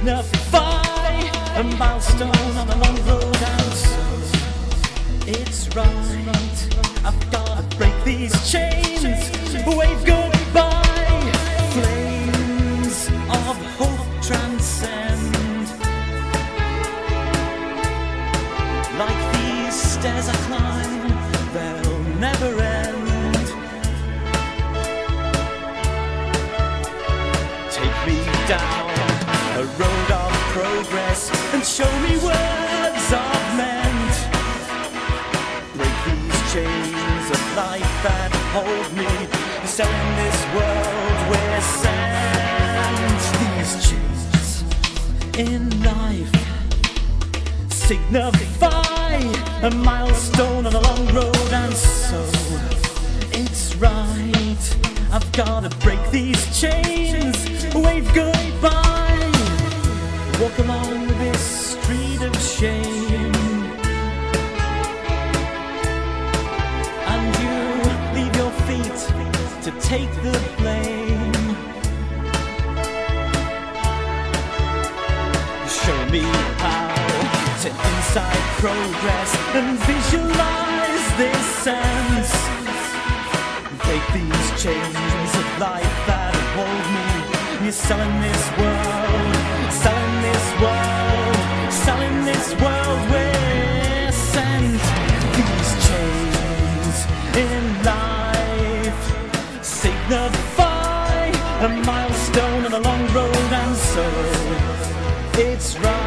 signify a milestone on a long road, and so it's right. I've gotta break these chains, wave goodbye. Flames of hope transcend, like these stairs I climb, they'll never end. Take me down a road of progress and show me words augment. Break these chains of life that hold me, so in this world we're sent. These chains in life signify a milestone on a long road, and so it's right. I've gotta break these chains, wave goodbye. Walk along this street of shame, and you leave your feet to take the blame. Show me how to inside progress and visualize this sense. Break these chains of life that hold me. You're selling this world, selling this world, selling this world. We're sent. These chains in life signify a milestone on a long road, and so it's right.